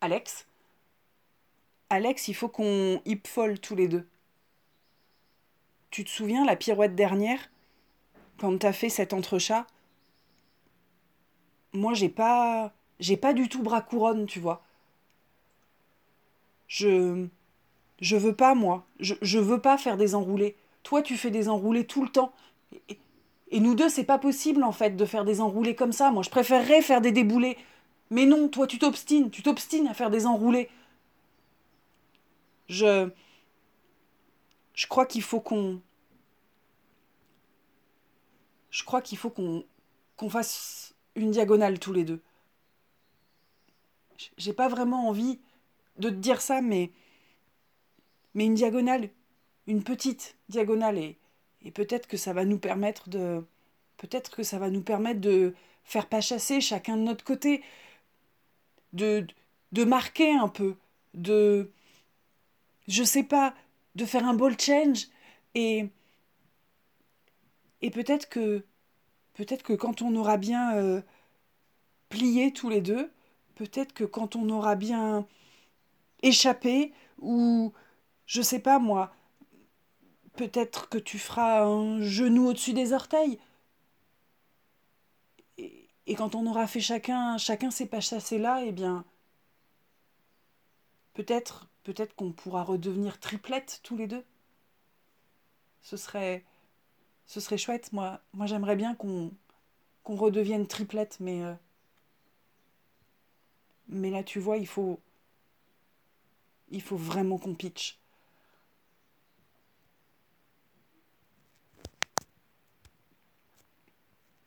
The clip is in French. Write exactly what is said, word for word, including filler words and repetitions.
Alex, Alex, il faut qu'on hip folle tous les deux. Tu te souviens la pirouette dernière, quand t'as fait cet entrechat? Moi, j'ai pas, j'ai pas du tout bras couronne, tu vois. Je, je veux pas, moi. Je, je veux pas faire des enroulés. Toi, tu fais des enroulés tout le temps. Et, et nous deux, c'est pas possible, en fait, de faire des enroulés comme ça. Moi, je préférerais faire des déboulés. Mais non, toi, tu t'obstines. Tu t'obstines à faire des enroulés. Je, je crois qu'il faut qu'on, je crois qu'il faut qu'on, qu'on fasse une diagonale tous les deux. J'ai pas vraiment envie de te dire ça, mais, mais une diagonale, une petite diagonale, et, et peut-être que ça va nous permettre de, peut-être que ça va nous permettre de faire pas chasser chacun de notre côté, de, de marquer un peu, de, je sais pas, de faire un ball change, et, et peut-être que, peut-être que quand on aura bien euh, plié tous les deux, peut-être que quand on aura bien échappé, ou je sais pas moi, peut-être que tu feras un genou au-dessus des orteils. Et, et quand on aura fait chacun, chacun ses pas chassés là, eh bien, peut-être, peut-être qu'on pourra redevenir triplette tous les deux. Ce serait, ce serait chouette. Moi, moi j'aimerais bien qu'on, qu'on redevienne triplette, mais, euh, mais là, tu vois, il faut, il faut vraiment qu'on pitch.